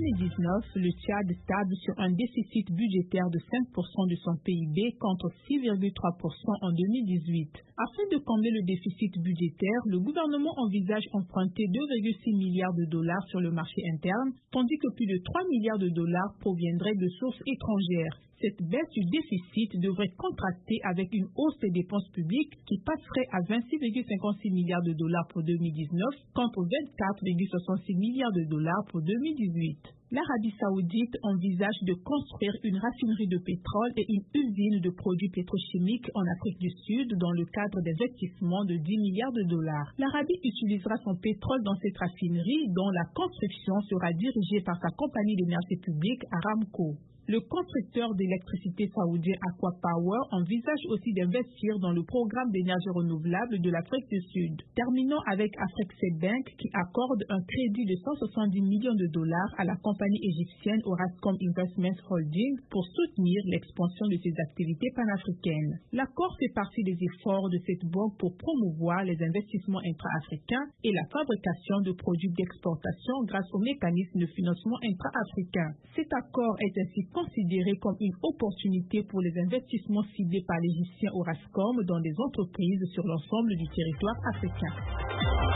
2019, le Tchad stable sur un déficit budgétaire de 5% de son PIB contre 6,3% en 2018. Afin de combler le déficit budgétaire, le gouvernement envisage emprunter 2,6 milliards de dollars sur le marché interne, tandis que plus de 3 milliards de dollars proviendraient de sources étrangères. Cette baisse du déficit devrait contraster avec une hausse des dépenses publiques qui passerait à 26,56 milliards de dollars pour 2019 contre 24,66 milliards de dollars pour 2018. L'Arabie saoudite envisage de construire une raffinerie de pétrole et une usine de produits pétrochimiques en Afrique du Sud dans le cadre d'investissements de 10 milliards de dollars. L'Arabie utilisera son pétrole dans cette raffinerie dont la construction sera dirigée par sa compagnie d'énergie publique Aramco. Le constructeur d'électricité saoudien Aqua Power envisage aussi d'investir dans le programme d'énergie renouvelable de l'Afrique du Sud. Terminons avec Afreximbank qui accorde un crédit de 170 millions de dollars à la compagnie égyptienne Orascom Investments Holding pour soutenir l'expansion de ses activités panafricaines. L'accord fait partie des efforts de cette banque pour promouvoir les investissements intra-africains et la fabrication de produits d'exportation grâce au mécanisme de financement intra-africain. Cet accord est ainsi considéré comme une opportunité pour les investissements ciblés par l'Égyptien Orascom dans des entreprises sur l'ensemble du territoire africain.